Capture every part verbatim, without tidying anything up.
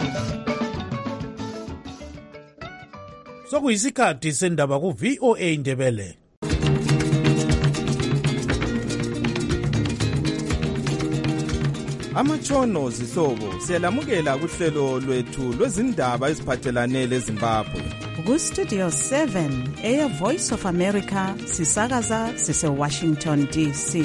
Sokuyisikhathi sendaba ku V O A Ndebele. Amatshono zihlobo siyalamukela kuhlelo lwethu lwezindaba eziphathelane leZimbabwe. Ku Studio seven, Air Voice of America, sisakaza sise Washington D C.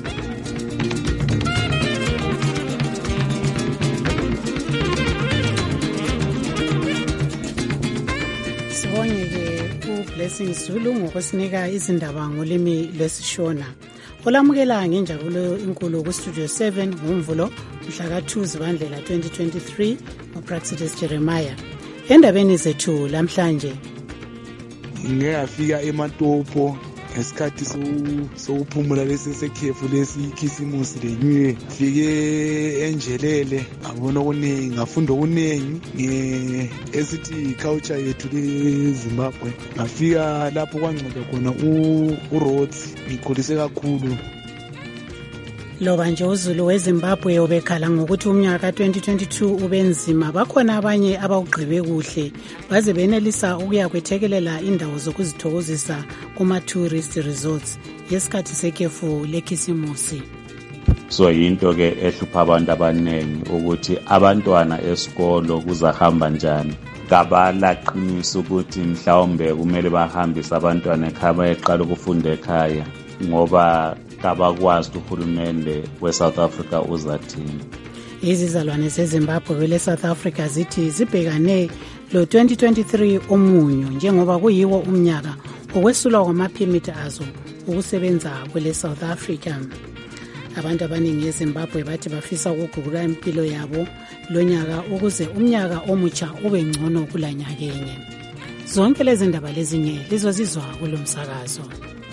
Sibonge ku Blessing Zulu ngokusinika izindaba ngolimi lwesishona. Olamukela ngenjabulo inkulu ku Studio seven ngomvulo mhla ka two Zibandlela twenty twenty-three uPraxidis Jeremiah. Endabeni zethu lamhlanje ngiyafika eMatopo ngesikhathi sokuphumula lesi sekhefu lesi ikhisimusi lenywe fike enjelele ngabona okuningi ngafunda okuningi ngeesithi culture yethu leZimbabwe ngafika lapho kwanceda khona uRhodes ngikholise kakhulu. Loba nje uZulu weZimbabwe ubekhala ngokuthi umnyaka twenty twenty-two ubenzima, bakhona abanye abawugqibe kuhle baze benelisa ukuya kwethekelela indawo zokuzithokozisa kuma tourist resorts yesikhathi sekhefu lekhisimusi. So yinto ke ehlupha abantu abanengi ukuthi abantwana esikolo kuzahamba njani. Kabalaqinisa ukuthi mhlawumbe kumele bahambise abantwana ekhaya bayeqala ukufunda ekhaya ngoba kabakwazi uhulumende we-South Africa uzathini. Izizalwane zeZimbabwe kwele South Africa zithi zibhekane lo twenty twenty-three omunyo njengoba kuyiwo umnyaka okwesulwa kwamaphemiti azo ukusebenza kwele South Africa. Abantu abaningi eZimbabwe bathi bafisa ukuguqula impilo yabo lonyaka ukuze umnyaka omutsha ube ngcono kulanyaka enye. Zonke lezi ndaba lezinye lizozizwa kulomsakazo.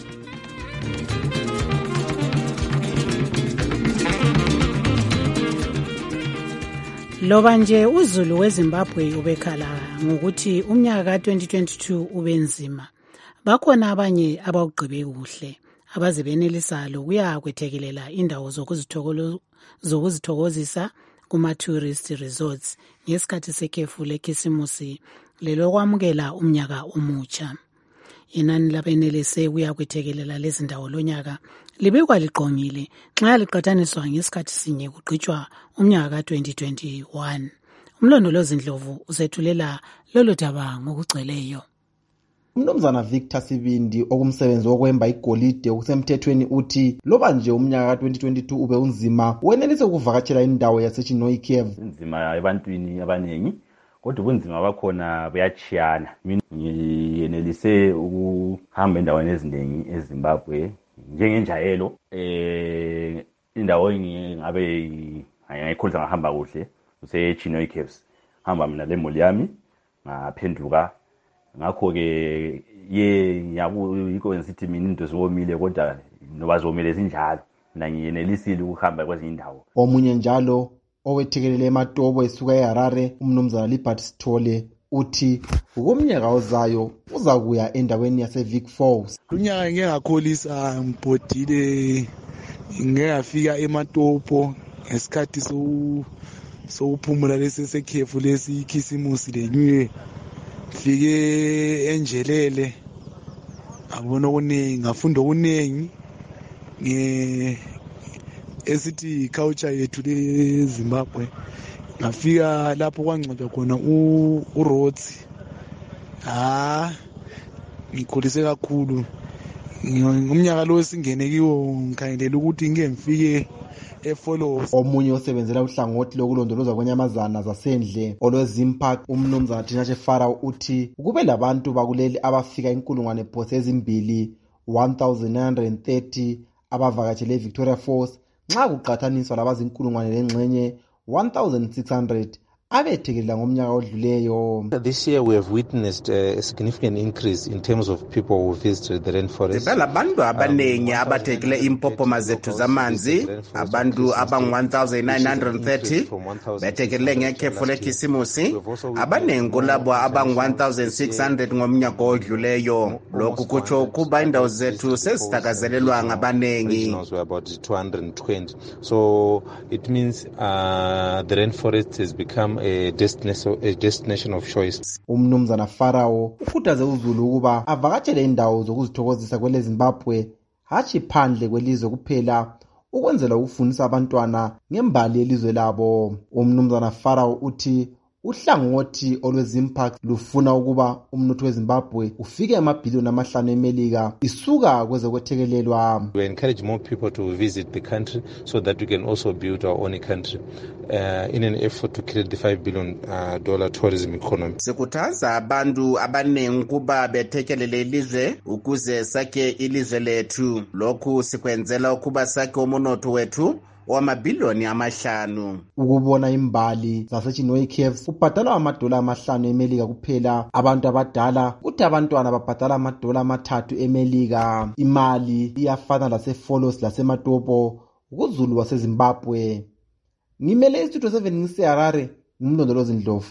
Loba nje uZulu weZimbabwe ubekhala ngokuthi umnyaka twenty twenty-two ubenzima, bakhona abanye abawugqibe kuhle abaze benelisa lokuya kwethekelela indawo zokuzithokozisa kuma tourist resorts ngesikhathi sekhefu lekhisimusi lelo kwamukela umnyaka omutsha. Inani labenelise kuya kwethekelela lezi ndawo lonyaka libekwa liqongile nxa liqathaniswa ngesikhathi sinye kugqitshwa umnyaka twenty twenty-one. Umlondolozi Ndlovu usethulela lolo daba ngokugcweleyo. Umnumzana Victor Sibindi okumsebenzi wokwemba igolide okusemthethweni uthi loba nje umnyaka twenty twenty-two ube unzima wenelise ukuvakatshela indawo yaseChinoy Cave. Inzima ebantwini abanengi kodwa ubunzima bakhona buyachiyana. Mina ngiyenelise ukuhamba endaweni eziningi eZimbabwe njengenjayelo eh indawo engabe ngayikholisa ngahamba kuhle useChinoy Caves. Hamba mina lemoli yami ngaphenduka ngakho ke ye yabo ngithi mina into ziwomile kodwa noba zomile zinjalo mina ngiyenelisile ukuhamba kwezinye indawo. Omunye njalo owethekelele eMatopo esuka eHarare umnumzana Libert Sithole uthi ukumnyaka ozayo uza kuya endaweni yaseVic Falls. Lunyaka ngeke ngakholisa mbodile ngiyafika eMatopo ngesikhathi so sokuphumula lesi sekhefu lesi ikhisimusi lenywe fike enjelele ngabona okuningi ngafunda okuningi nge esithi culture yethu leZimbabwe ngafika lapho kwanceda khona uRhodes ha ngikholise kakhulu ngomnyaka lo singene kiwo ngikhangelela ukuthi ngeke ngifike efollows. Omunye osebenzela uhlangothi lokulondolozwa kwenyamazana zasendle olweZimpark umnumzana Thinashe Farao uthi kube labantu bakuleli abafika inkulungwane phose ezimbili one thousand nine hundred thirty abavakatshele eVictoria Falls nxa kuqathaniswa labazinkulungwane lengxenye one thousand six hundred abethekelela ngomnyaka odluleyo. This year we have witnessed a significant increase in terms of people who visited the rainforest. Abantu abanengi abathekele impopoma zethu zamanzi, abantu abang one thousand nine hundred thirty betekele ngekhefu lekhisimusi, abanengi kulabo abang one thousand six hundred ngomnyaka odluleyo. Lokhu kutsho ukuba indawo zethu sezithakazelelwa ngabanengi. About two hundred twenty. So it means uh, the rainforest has become a destination, a destination of choice. Umnumzana Farao ukhuthaze uZulu ukuba avakatshele indawo zokuzithokozisa kwele Zimbabwe hatshi phandle kwelizwe kuphela ukwenzela ukufundisa abantwana ngembali yelizwe labo. Umnumzana Farao uthi uhlangothi olwezimpact lufuna ukuba umnotho weZimbabwe ufike amabhiliyoni amahlanu emelika isuka kwezokwethekelelwa. We encourage more people to visit the country so that we can also build our own country uh, in an effort to create the five billion dollar uh, tourism economy. Sikhuthaza abantu abaningi kuba bethekelele ilizwe ukuze sakhe ilizwe lethu. Lokhu sikwenzela ukuba sakhe umonotho wethu wamabhiliyoni amahlanu. Ukubona imbali zaseChinwe Caves kubhadalwa amadola amahlanu emelika kuphela. Abantu abadala kuthi abantwana babhadala amadola amathathu emelika. Imali iyafana laseFolos laseMatopo kuZulu waseZimbabwe. Ngimele istudio seven ngiseHarare, ngumlondolozi Ndlovu.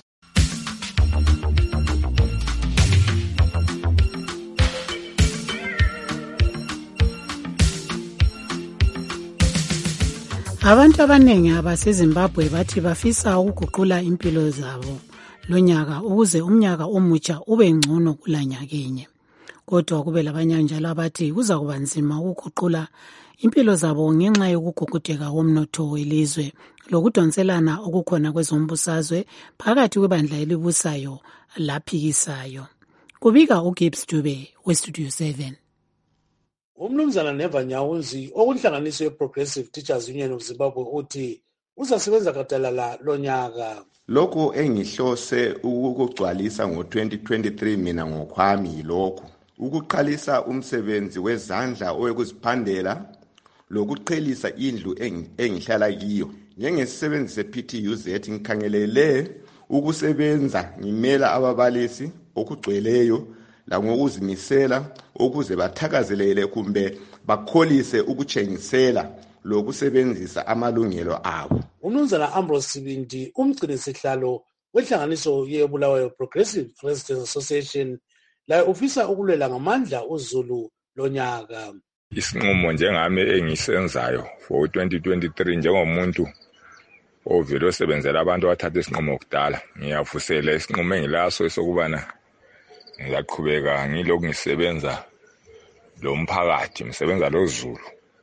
Abantu abanengi abaseZimbabwe bathi bafisa ukuguqula impilo zabo lonyaka ukuze umnyaka omutsha ube ngcono kulanyakenye. Kodwa kube labanye njalo abathi kuza kuba nzima ukuguqula impilo zabo ngenxa yokugugudeka komnotho welizwe lokudonselana okukhona kwezombusazwe phakathi kwebandla elibusayo laphikisayo. Kubika uGibbs Dube weStudio seven. Umnumzana Neva Nyawunzi okunhlanganiso ye-Progressive Teachers Union of Zimbabwe uthi uzasebenza gadalala lonyaka. Lokho engihlose ukugcwalisa ngo twenty twenty-three mina ngokwami yilokho ukuqalisa umsebenzi wezandla owekuziphandela lokuqhelisa indlu engihlala kiyo. Njengesisebenzi se-P T U Z ngikhangelele ukusebenza ngimela ababalisi okugcweleyo la ngokuzimisela ukuze bathakazelele kumbe bakholise ukutshengisela lokusebenzisa amalungelo abo. Umnumzana Ambrose Sibindi umgcini sihlalo wenhlanganiso yeBulawayo Progressive Residents Association la ufisa ukulwela ngamandla uZulu lonyaka. Isinqumo njengami engisenzayo for twenty twenty-three njengomuntu ovelo osebenzela abantu abathatha isinqumo kudala ngiyafusela isinqumo engilaso esokubana ngiyaqhubeka ngilokhu ngisebenza lo mphakathi ngisebenza lo Zulu.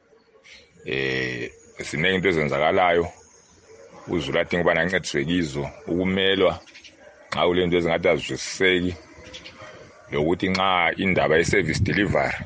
Eh siningi into ezenzakalayo uZulu athi ngibana ancediswe kizo ukumelwa nxa ulento ezingathi azwisiseki lokuthi nxa indaba ye-service delivery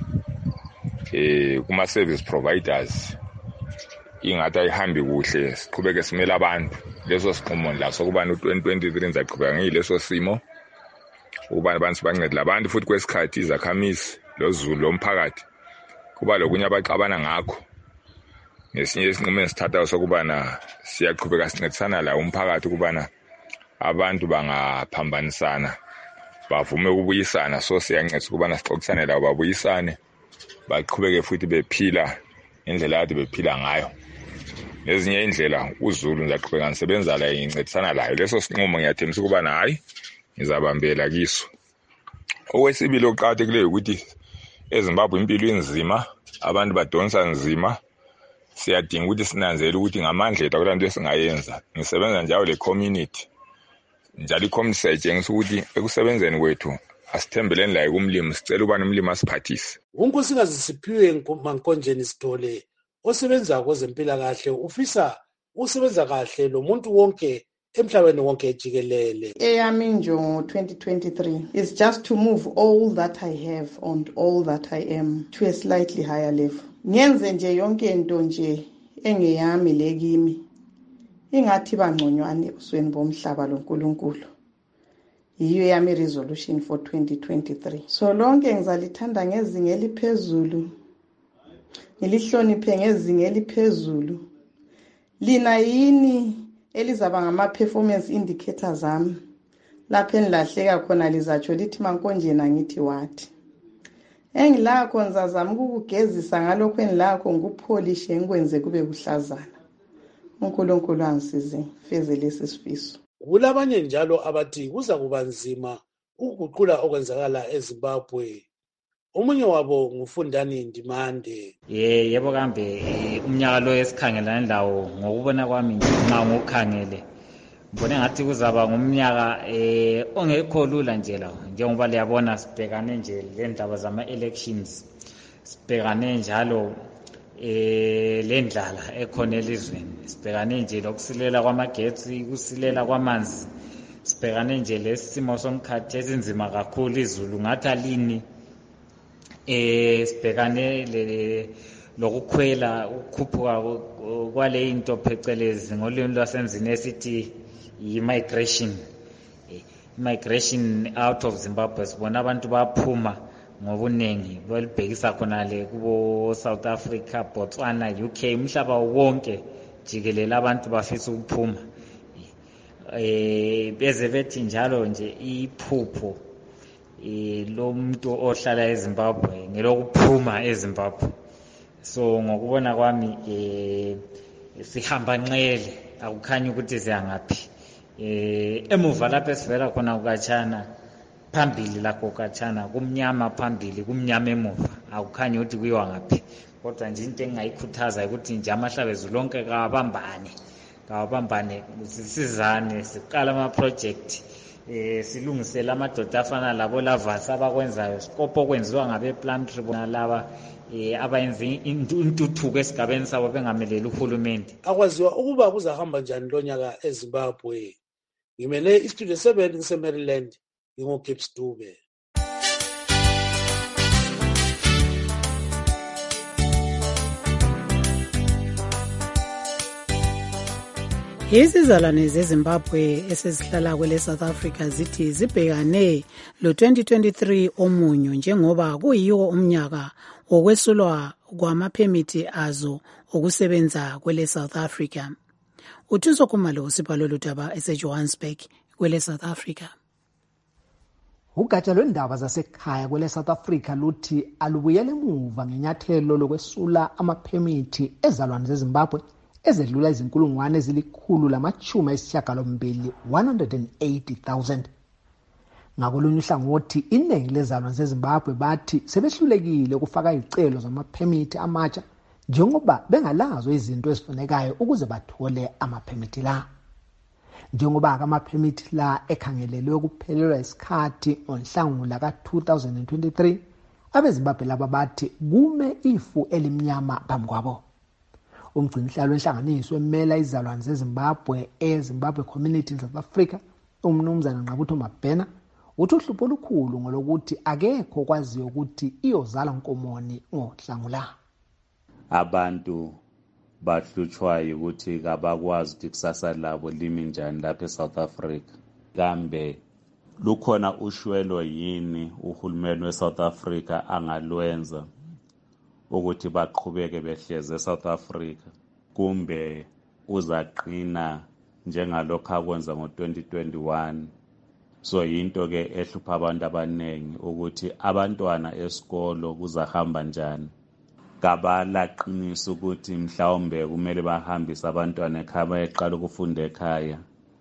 eh kuma service providers ingathi ayihambi kuhle siqhubeke simela abantu leso siqhumo la sokubana u-twenty twenty-three nizaqhubeka ngiyileso simo ubani abantu bancedela abantu futhi kwesikhathi izakhamisi loZulu lomphakathi kuba lokunye abaxabana ngakho nesinye isinqumo esithathayo sokubana siyaqhubeka sincedisana la umphakathi ukubana abantu bangaphambanisana bavume ukubuyisana so siyancedisa ukubana sixoxisane labo babuyisane baqhubeke futhi bephila indlela ade bephila ngayo. Nezinye indlela uZulu ngiyaqhubeka ngisebenza la ngincedisana layo leso sinqumo ngiyathemisa ukubana hayi ngizabambela kiso. Okwesibili oqhakathekileyo ukuthi eZimbabwe impilo inzima abantu badonsa nzima siyadinga ukuthi sinanzele ukuthi ngamandla ethu akulanto esingayenza. Ngisebenza njalo le community njalo i-community sayitshengisa ukuthi ekusebenzeni kwethu asithembeleni la kumlimi sicela ubani umlimi asiphathise. Unkosikazi Siphiwe Mankonjeni Sithole osebenza kwezempilakahle ufisa usebenza kahle lo muntu wonke emhlabeni wonke jikelele. Eyami injongo twenty twenty-three is just to move all that I have and all that I am to a slightly higher level. Ngenze nje yonke into nje engeyami lekimi ingathi bangconywane ebusweni bomhlaba loNkulunkulu. Yiyo yami resolution for twenty twenty-three. So lonke ngizalithanda ngezinga eliphezulu. Ngilihloniphe ngezinga eliphezulu. Lina yini elizaba ngama-performance indicators zami lapho enilahleka khona lizatsho lithi Mankonjeni angithi wathi. Engilakho ngizazama ukugezisa ngalokho enilakho ngikupholishe ngikwenze kube kuhlazana. uNkulunkulu angisize feze lesi sifiso. Kulabanye njalo abathi kuza kuba nzima ukuguqula okwenzakala eZimbabwe. Omunye wabo ngufundani Ndimande. Ye yebo kambe umnyaka lo esikhangelana lawo ngokubona kwami nxa ngokukhangele ngibone ngathi kuzaba ngumnyaka eh ongekho lula nje la njengoba liyabona sibhekane nje le ndaba zama-elections, sibhekane njalo eh le ndlala ekhona elizweni, sibhekane nje lokusilela kwamagetsi, kusilela kwamanzi, sibhekane nje lesimo somkhathi esinzima kakhulu izulu ngathi alini, eh sibhekane le lokukhwela ukukhuphuka kwale into phecelezi ngolimi lwasemzini esithi i-migration. I-migration out of Zimbabwe, sibona abantu baphuma ngobuningi belibhekisa khona le kubo South Africa, Botswana, U K, umhlaba wonke jikelele abantu bafisa ukuphuma. Eh beze bethi njalo nje iphupho eh lo muntu ohlala eZimbabwe ngelokuphuma eZimbabwe. So ngokubona kwami eh sihamba nqele, akukhanyi ukuthi siyangaphi. Eh emuva lapho esivela khona ukatshana, phambili lakho ukatshana kumnyama, phambili kumnyama emuva, akukhanyi ukuthi kuyiwa ngaphi. Kodwa nje into engayikhuthaza ukuthi nje amahlabezulu lonke kawabambane, kawabambane sisizane, siqala ama project eh silungisela amadoda afana labo lavasa abakwenzayo, sikopo kwenziwa ngabe Plum Tribunal laba eh abayenza intuthuko esigabeni sabo bengameleli uhulumende. Akwaziwa ukuba kuzahamba njani lo nyaka eZimbabwe. Ngimele istudio seven ngise-Maryland, ngingu-Gibbs Dube. Izizalwane zeZimbabwe esezihlala kwele South Africa zithi zibhekane lo twenty twenty-three omunyo njengoba kuyiwo umnyaka wokwesulwa kwamaphemithi azo okusebenza kwele South Africa. Uthuso Khumalo usibhalo lutaba eseJohannesburg kwele South Africa. Ugatsha lwendaba zasekhaya kwele South Africa luthi alubuyele emuva ngenyathelo lokwesula amaphemithi ezalwane zeZimbabwe ezedlula izinkulungwane ezilikhulu lamachumi ayisishiyagalombili one hundred eighty thousand. Ngakolunye uhlangothi iningi lezalwane zeZimbabwe bathi sebehlulekile ukufaka izicelo zamaphemithi amatsha njengoba bengalazo izinto ezifunekayo ukuze bathole amaphemithi la. Njengoba amaphemithi la ekhangelelwe ukuphelelwa isikhathi ngoNhlangula ka two thousand twenty-three, abeZimbabwe laba bathi kume ifu elimnyama phambi kwabo. Umgcinihlalo wenhlanganiso emela izalwane zeZimbabwe eZimbabwe Community in South Africa, umnumzana Nqabutho Mabhena, uthi uhlupho olukhulu ngolokuthi akekho kwaziyo ukuthi iyozala nkomoni ngoNhlangula. Abantu bahlutshwayo ukuthi kabakwazi ukuthi kusasa labo limi njani lapha eSouth Africa. Kambe lukhona ushwelo yini uhulumeni weSouth Africa angalwenza ukuthi baqhubeke behleze eSouth Africa, kumbe uzaqina njengalokho akwenza ngo twenty twenty-one? So yinto ke ehlupha abantu abanengi ukuthi abantwana esikolo kuzahamba njani. Kabalaqinisa ukuthi mhlawumbe kumele bahambise abantwana ekhaya bayeqala ukufunda ekhaya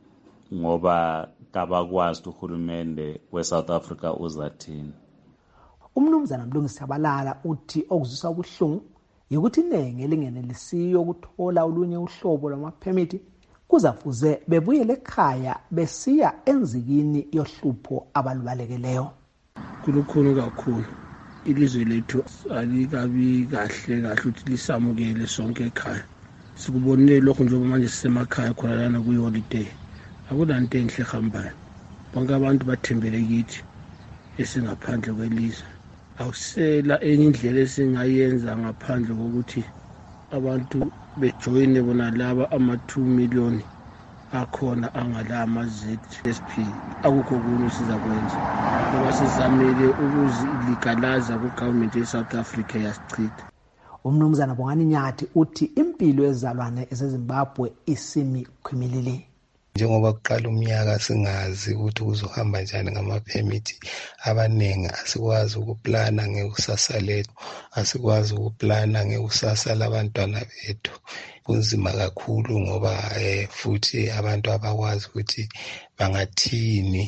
ngoba kabakwazi uhulumende weSouth Africa uzathini. Umnumzana Mlungisi Abalala uthi okuzwisa ubuhlungu ukuthi iningi elingenelisiyo ukuthola olunye uhlobo lwamaphemithi kuzafuze bebuyele ekhaya besiya enzikini yohlupho abalubalekeleyo. Kulukhulu kakhulu ilizwe lethu alikabi kahle kahle ukuthi lisamukele sonke ekhaya. Sikubonile lokho njengoba manje sisemakhaya khona lana kuyi-holiday, akulanto enhle ehambayo. Bonke abantu bathembele kithi esingaphandle kwelizwe. Awusela enye indlela esingayenza ngaphandle kokuthi abantu bejoyine bona laba ama two million akhona angala ama-Z S P. Akukho kunye sizakwenza ngoba sizamele ukuziligalaza ku-government ye-South Africa yasichitha. Umnumzana Bongani Nyathi uthi impilo yezalwane ezeZimbabwe isimi khwimilili. Njengoba kuqala umnyaka singazi ukuthi kuzohamba njani ngamaphemithi, abanengi asikwazi ukuplana ngekusasa lethu, asikwazi ukuplana ngekusasa labantwana bethu. Kunzima kakhulu ngoba eh, futhi abantu abakwazi ukuthi bangathini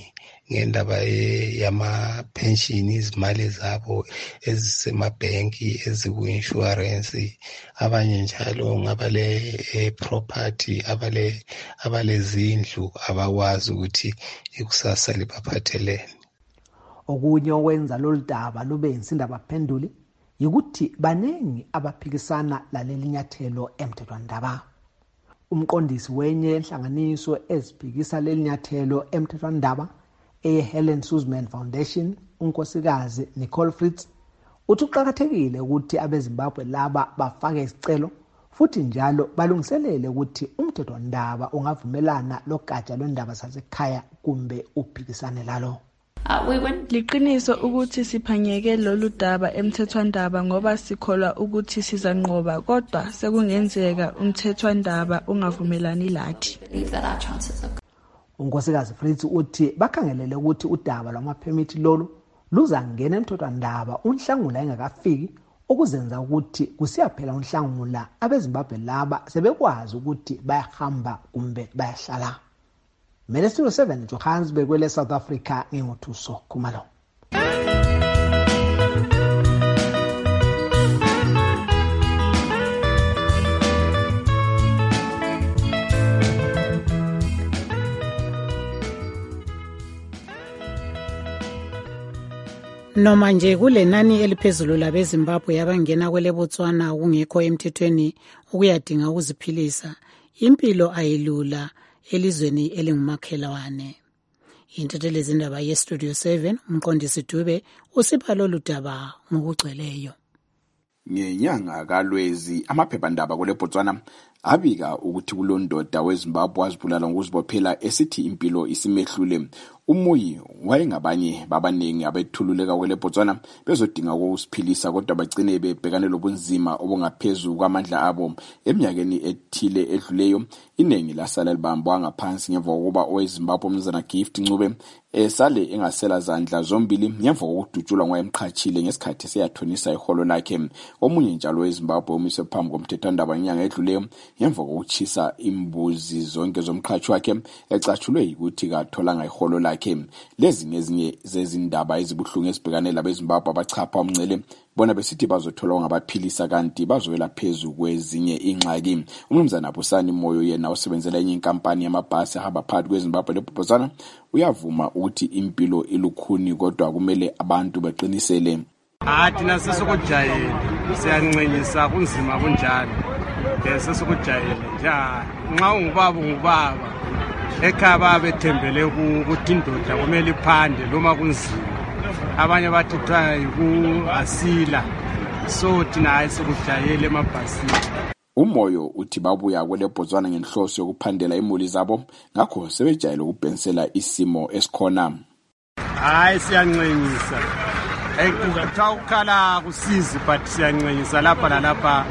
ngendaba yama-pension, izimali zabo ezisemabhenki, eziku-insurance, abanye njalo ngabale property, abale abalezindlu abakwazi ukuthi ikusasa libaphathelene. Okunye okwenza lolu daba lube insindaba phenduli yikuthi banengi abaphikisana laleli nyathelo emthethwandaba. Umqondisi wenye inhlanganiso eziphikisa leli nyathelo emthethwandaba eHelen Suzman Foundation, unkosikazi Nicole Fritz, uthi kuqakathekile ukuthi abeZimbabwe laba bafake isicelo futhi njalo balungiselele ukuthi umthethwandaba ungavumelana logatsha lwendaba zasekhaya kumbe uphikisane lalo. Liqiniso ukuthi siphanyeke lolu daba emthethwandaba ngoba sikholwa ukuthi sizanqoba, kodwa sekungenzeka umthethwandaba ungavumelani lathi. Unkosikazi Fritz uthi bakhangelele ukuthi udaba lwamaphemithi lolu luzangena emthethwandaba unhlangula engakafiki, okuzenza ukuthi kusiyaphela unhlangula abeZimbabwe laba sebekwazi ukuthi bayahamba kumbe bayahlala. Ministry seven Johannesburg kwele South Africa ngingothuso Khumalo. Noma nje kulenani eliphezulu labeZimbabwe yabangena kwele Botswana kungekho emthethweni ukuyadinga ukuziphilisa, impilo ayilula elizweni elingumakhelwane. Intethelezi zindaba yeStudio seven, umqondisi Dube usipha lolu daba ngokugcweleyo. Ngenyanga kaLwezi amaphephandaba kule Botswana abika ukuthi kulondoda weZimbabwe wazibulala ngokuzibophela esithi impilo isimehlule. Umuyi wayengabanye babanengi abethululeka kwele Botswana bezodinga ukusiphilisa, kodwa bagcine bebhekane lobunzima obungaphezulu kwamandla abo. Eminyakeni ethile edluleyo inengi lasala libambwa ngaphansi ngemva kokuba oweZimbabwe umnumzana Gift Ncube esale engasela zandla zombili ngemva kokudutshulwa ngoyemqhatshile ngesikhathi seyathonisa iholo lakhe. Omunye njalo weZimbabwe umise phambi komthethwandaba inyanga edluleyo ngemva kokuchisa imbuzi zonke zomqhatshi wakhe ecatshulwe ukuthi katholanga iholo lakhe. Lezi nezinye zezindaba ezibuhlungu ezibhekane labeZimbabwe abachapha umncele bona besithi bazothola ngabaphilisa kanti bazowela phezulu kwezinye ingxaki. Umnumzana Busani Moyo yena osebenzela enye inkampani yamabhasi ahamba phakathi kweZimbabwe leBotswana uyavuma ukuthi impilo ilukhuni, kodwa kumele abantu beqinisele. Hathi nasesokujayela siyancenyisa kunzima kunjalo. Sesokujayela nja nxa ungubaba ungubaba ekhaya babethembele ukuthi indoda kumele iphande noma kunzima. Abanye bathi kuthiwa yiku-asila, so thina hayi sekujayele emabhasini. Umoyo uthi babuya kwele Botswana ngenhloso yokuphandela imuli zabo, ngakho sebejayele ukubhensela isimo esikhona. Hayi siyancenyisa. Ekuthiwa ukukhala kusizi but siyancenyisa lapha nalapha,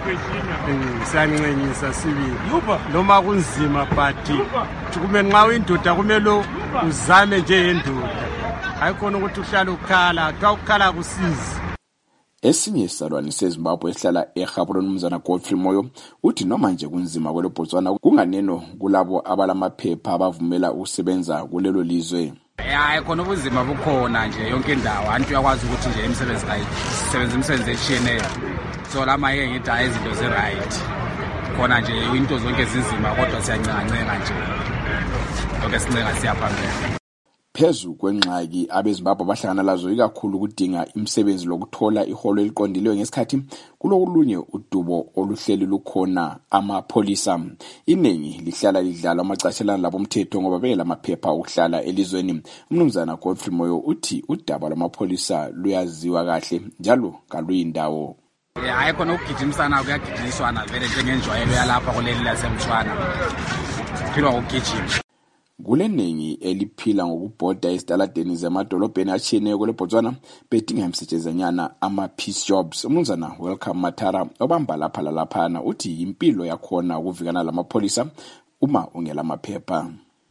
siyancenyisa sibili. Noma kunzima but kumele nxa uyindoda kumele uzame nje yendoda. Hayikhona ukuthi uhlala ukhala, xa ukhala kusizi. Esinye isalwane seZimbabwe esihlala eGaborone umnumzana Godfrey Moyo uthi noma nje kunzima kwele Botswana kunganeno kulabo abalamaphepha abavumela ukusebenza kulelo lizwe. Hayi khona ubunzima bukhona nje yonke indawo, abantu uyakwazi ukuthi nje imisebenzi kayisebenza imisebenzi etshiyeneyo. So lama yeke ngithi hayi izinto ze-right. Khona nje into zonke zinzima kodwa siyancenga nje. Lokho sincenga siyaphambili. Phezu kwengxaki abeZimbabwe bahlangana lazo ikakhulu ukudinga imisebenzi lokuthola iholo eliqondileyo ngesikhathi kulokulunye udubo oluhleli lukhona amapholisa. Inengi lihlala lidlala amacashelana labomthetho ngoba bele lamaphepha okuhlala elizweni. Umnumzana Godfrey Moyo uthi udaba lwamapholisa luyaziwa kahle njalo kaluyindawo. Hayi khona ukugijimisana kuyagijimiswana vele njengenjwayelo yalapha kuleli laseMtshwana. Philwa ukugijima. Kuleningi eliphila ngokubhoda ezitaladeni zemadolobheni atshiyeneyo kwele Botswana bedinga imisetshenzanyana ama-peace jobs. Umnumzana Welcome Matara obamba lapha lalaphana uthi impilo yakhona ukuvikana lamapholisa uma ungela maphepha.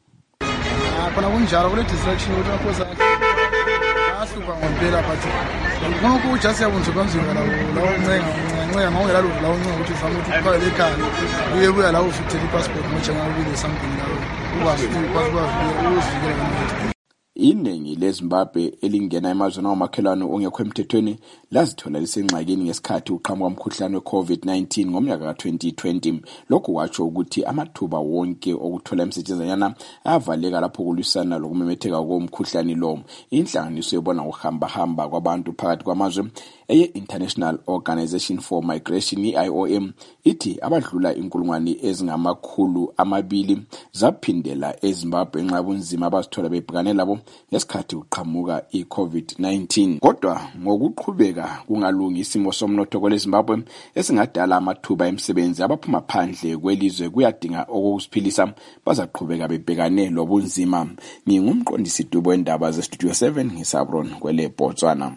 Khona kunjalo kule distraction ukuthi maphosa asihlupa ngempela but ngoku ujust yabunza kanzima lawo lawo ncenga ncenga ngawela lo lawo ncenga ukuthi ufana ukuthi uqale ekhaya uye buya lawo ufuthi ipassport mocha ngawubile something lawo. iningi leZimbabwe elingena emazweni amakhelwane ongekho emthethweni lazithola lisengxakini ngesikhathi uqhamuka umkhuhlane we-COVID nineteen ngomnyaka ka twenty twenty. Lokhu kwatsho ukuthi amathuba wonke okuthola imisetshenzanyana ayavaleka lapho kulwisana lokumemetheka komkhuhlane lo. Inhlanganiso yebona ukuhamba hamba kwabantu phakathi kwamazwe eye-International Organization for Migration I O M ithi abadlula inkulungwane ezingamakhulu amabili zaphindela eZimbabwe ngenxa yobunzima abazithola bebhekane labo ngesikhathi uqhamuka i-COVID nineteen. Kodwa ngokuqhubeka kungalungi isimo somnotho kweleZimbabwe esingadala amathuba emisebenzi, abaphuma phandle kwelizwe kuyadinga okusiphilisa bazaqhubeka bebhekane lobunzima. Ngingumqondisi Dubo wendaba ze-Studio seven ngisabron kwele Botswana.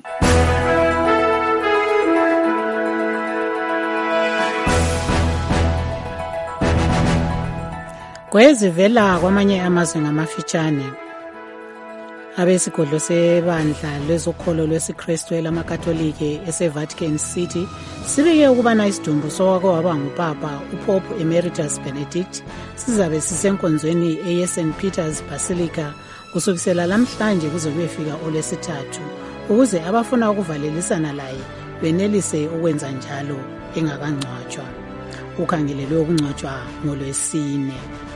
Kwezivela kwamanye amazwe ngamafitshane, abesigodlo sebandla lwezokholo lwesiKristu elamaKatolike ese-Vatican City sibike ukubana isidumbu sowake waba ngupapa uPope Emeritus Benedict sizabe sisenkonzweni eye-Saint Peter's Basilica kusukisela lamhlanje kuze kuyefika olwesithathu, ukuze abafuna ukuvalelisana laye benelise ukwenza njalo engakangcwatshwa. Ukhangelelwe ukungcwatshwa ngolwesine.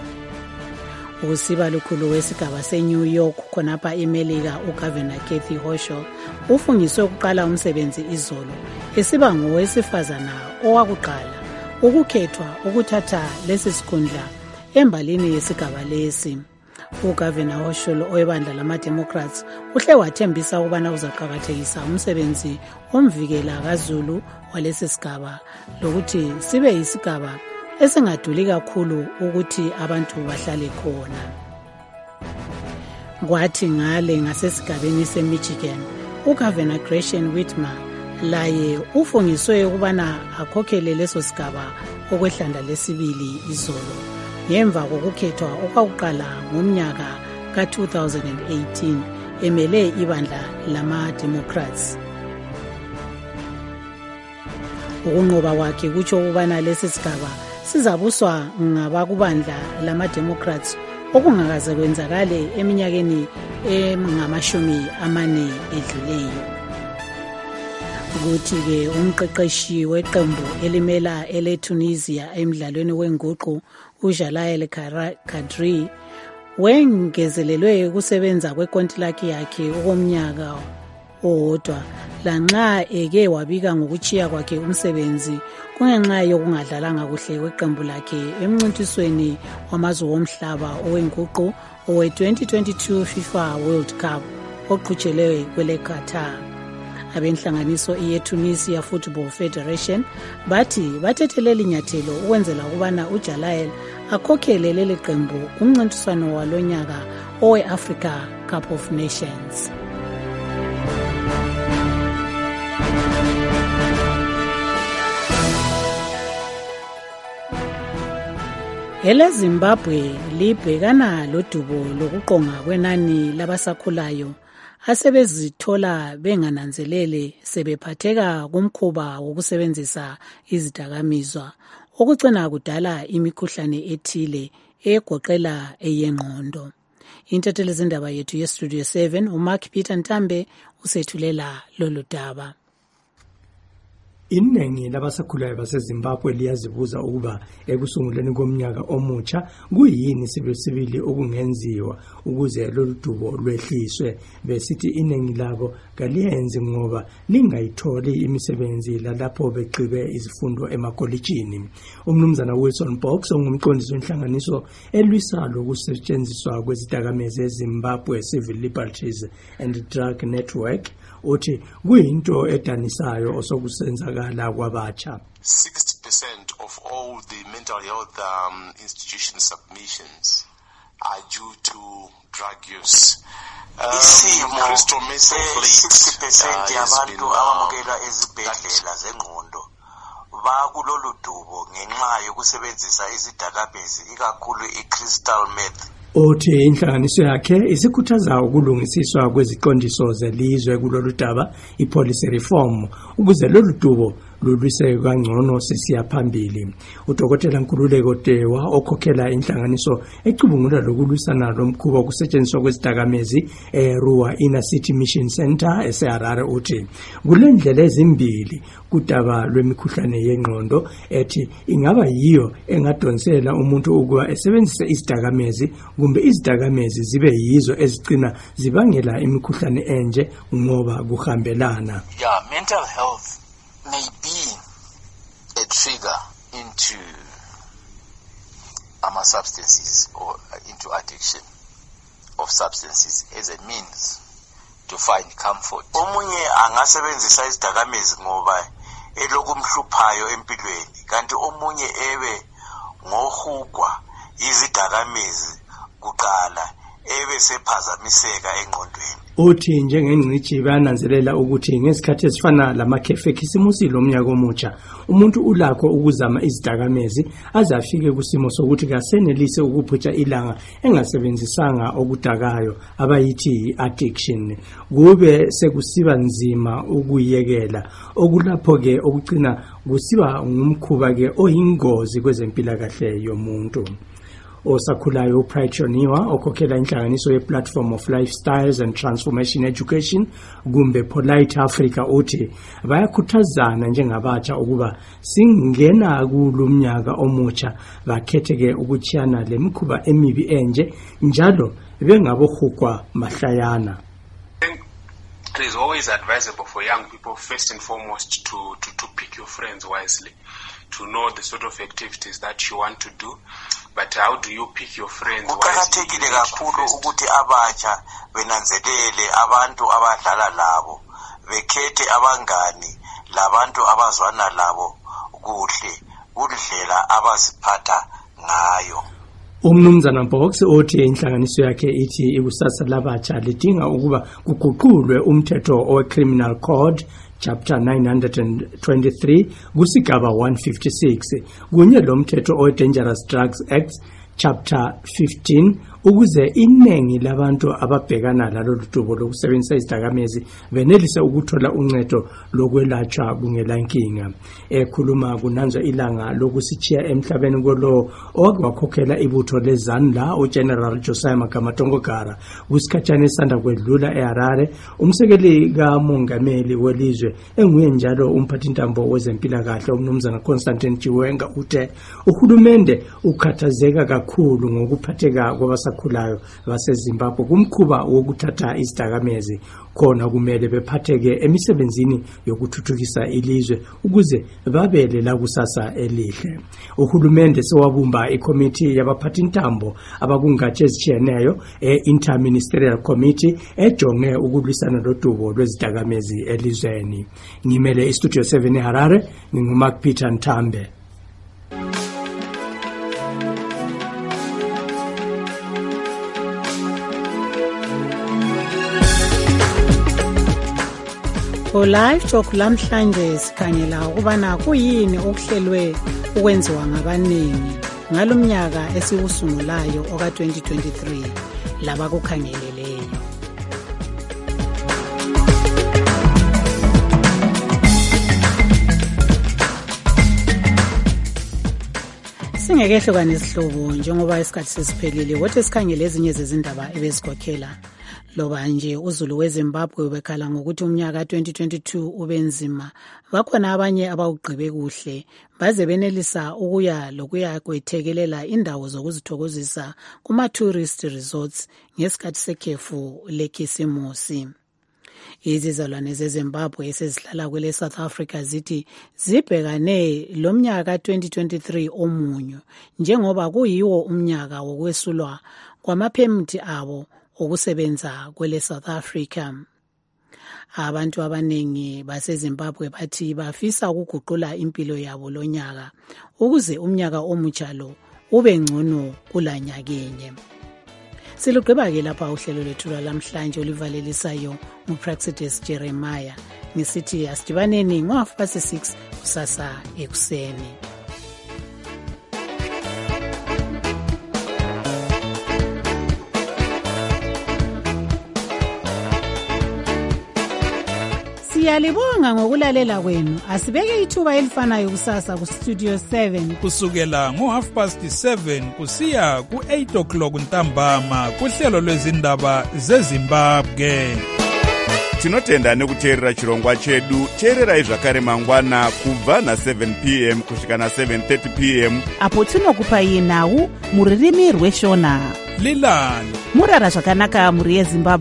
Usiba lukhulu wesigaba se-New York khonapha eMelika uGovernor Kathy Hochul ufungiswe ukuqala umsebenzi izolo, esiba ngowesifazana owakuqala ukukhethwa ukuthatha lesi sikhundla embalini yesigaba lesi. UGovernor Hochul owebandla lama-Democrats uhle wathembisa ukubana uzaqakathekisa umsebenzi omvikela kaZulu walesi sigaba lokuthi sibe yisigaba esingaduli kakhulu ukuthi abantu bahlale khona. Kwathi ngale ngasesigabeni seMichigan, uGovernor Gretchen Whitmer laye ufungiswe ukubana akhokhele leso sigaba okwehlanda lesibili izolo, ngemva kokukhethwa okwakuqala ngomnyaka ka two thousand eighteen emele ibandla lama-Democrats. Ukunqoba kwakhe kutsho ukubana lesi sigaba sizabuswa ngabakubandla lama-Democrats okungakaze kwenzakale eminyakeni engamashumi amane edluleyo. Ukuthi-ke umqeqeshi weqembu elimela ele-Tunisia emdlalweni wenguqu uJalael Kadri wengezelelwe ukusebenza kwenkontilaki yakhe okomnyaka owodwa lanxa eke wabika ngokuchiya kwakhe umsebenzi kungenxa yokungadlalanga kuhle kweqembu lakhe emncintisweni wamazwe womhlaba owenguqu owe twenty twenty-two FIFA World Cup oqhutshelwe kwele Qatar. Abenhlanganiso iye-Tunisia Football Federation bathi bathethelele inyathelo ukwenzela ukubana uJalael akhokhele leli qembu kumncintiswano walonyaka owe-Africa Cup of Nations. EleZimbabwe libhekana lodubo lokuqonga kwenani labasakhulayo asebezithola bengananzelele sebephatheka kumkhuba wokusebenzisa izidakamizwa okugcina kudala imikhuhlane ethile egoqela eyengqondo. Intethelezindaba yethu ye-Studio seven uMark Peter Ntambe usethulela lolu daba. Iningi labasakhulayo baseZimbabwe liyazibuza ukuba ekusunguleni komnyaka omutsha kuyini sibili okungenziwa ukuze lolu dubo lwehliswe. Besithi iningi labo kaliyenzi ngoba lingayitholi imisebenzi lalapho begqibe izifundo emakolitshini. Umnumzana Wilson Box ongumqondisi wenhlanganiso elwisa lokusetshenziswa kwezidakamizwa eZimbabwe Civil Liberties and Drug Network uthi kuyinto edanisayo osokusenzakala kwabatsha. sixty percent of all the mental health um, institution submissions are due to drug use. Crystal Mesa sixty percent yabantu abamukela ezibhedlela zengqondo bakulolu dubo ngenxa yokusebenzisa izidakamizwa ikakhulu i-crystal meth. Uthi inhlanganiso yakhe isikhuthaza ukulungisiswa kweziqondiso zelizwe kulolu daba, i-policy reform, ukuze lolu dubo lulwise kangcono sisiya phambili. Udokotela Nkululeko Tewa okhokhela inhlanganiso ecubungula lokulwisana lomkhuba okusetshenziswa kwezidakamezi eRuwa Inner City Mission Center eseHarare uthi kulendlela ezimbili kudaba lwemikhuhlane yengqondo ethi ingaba yiyo engadonsela umuntu ukuba esebenzise izidakamezi kumbe izidakamezi zibe yizo ezigcina zibangela imikhuhlane enje ngoba kuhambelana. Yeah, mental health may be a trigger into um, substances or into addiction of substances as a means to find comfort. Omunye angasebenzisa izidakamezi ngoba elokumhluphayo empilweni kanti omunye ebe ngohugwa izidakamezi kuqala ebe sephazamiseka engqondweni. Uthi njengengcithi bayananzelela ukuthi ngesikhathi esifana lamakhefe khisimusi lomnyaka omutsha umuntu ulakho ukuzama izidakamezi azafike kusimo sokuthi kasenelise ukuphutha ilanga engasebenzisanga okudakayo abayithi addiction kube sekusiba nzima ukuyekela okulapho ke okucina kusiba ngumkhuba ke oyingozi kwezempilakahle yomuntu. Osakhulayo uPride Shoniwa okhokhela inhlanganiso ye-Platform of Lifestyles and Transformation Education kumbe Polite Africa uthi bayakhuthazana njengabatsha ukuba singena kulumnyaka omutsha bakhetheke ukuchiyana lemikhuba emibi enje njalo bengabohukwa mahlayana. It is always advisable for young people first and foremost to, to, to pick your friends wisely, to know the sort of activities that you want to do. But how do you pick your friends wisely? Kuqakathekile kakhulu ukuthi abatsha benanzelele abantu abadlala labo, bekhethe abangani labantu abazwana labo kuhle, kundlela abaziphatha ngayo. Umnumzana Box othi inhlanganiso yakhe ithi ikusasa labatsha lidinga ukuba kuguqulwe umthetho owe-Criminal Code Chapter nine twenty-three kusigaba one fifty-six kunye lo mthetho owe-Dangerous Drugs Act Chapter fifteen ukuze iningi labantu ababhekana lalolu dubo lokusebenzisa izidakamezi benelise ukuthola uncedo lokwelatshwa kungelankinga. Ekhuluma kunanzwa ilanga lokusitshiya emhlabeni kolo okwakhokhela ibutho lezandla uGeneral Josiah Magamatongogara kusikhatshana esanda kwedlula eHarare umsekeli kamongameli welizwe enguye njalo umphathintambo wezempilakahle umnumzana Constantine Chiwenga uthe uhulumende ukhathazeka kakhulu ngokuphatheka kwabasa khulayo baseZimbabwe kumkhuba wokuthatha izidakamezi khona kumele bephatheke emisebenzini yokuthuthukisa ilizwe ukuze babele la kusasa elihle. Uhulumende sewabumba ikomiti yabaphathintambo abakungatshe ezitshiyeneyo e-Interministerial Committee ejonge ukulwisana lodubo lwezidakamezi elizweni. Ngimele iStudio seven eHarare nginguMark Peter Ntambe. Live Talk lamhlanje sikhangela ukubana kuyini okuhlelwe ukwenziwa ngabaningi ngalomnyaka esiwusungulayo oka twenty twenty-three laba kukhangeleleyo. Singekehlukana isihlobo njengoba isikhathi sesiphelile wothi sikhangele ezinye zezindaba ebezikhokhela loba nje uZulu weZimbabwe ubekhala ngokuthi umnyaka twenty twenty-two ubenzima bakhona abanye abawugqibe kuhle baze benelisa ukuya lokuya kwethekelela indawo zokuzithokozisa kuma tourist resorts ngesikhathi sekhefu lekhisimusi. Izizalwane zeZimbabwe esezihlala kwele South Africa zithi zibhekane lomnyaka twenty twenty-three omunyo njengoba kuyiwo umnyaka wokwesulwa kwamaphemithi abo ukusebenza kwele South Africa. Abantu abanengi baseZimbabwe bathi bafisa ukuguqula impilo yabo lonyaka ukuze umnyaka omutsha lo ube ngcono kulanyakenye. Silugqiba ke lapha uhlelo lethu lamhlanje olivalelisayo nguPraxidis Jeremiah ngisithi asidibaneni ngo-half past six kusasa ekuseni. Siyalibonga ngokulalela kwenu. Asibeke ithuba elifanayo kusasa ku Studio seven kusukela ngo half past seven kusiya ku eight o'clock ntambama kuhlelo lwezindaba zeZimbabwe. Tinotenda nekuteerera chirongwa chedu. Teererai zvakare mangwana kubva na seven p m kusvika na seven thirty p m apo tinokupai nhau muririmi rweshona. Lilani murara zvakanaka muri yeZimbabwe.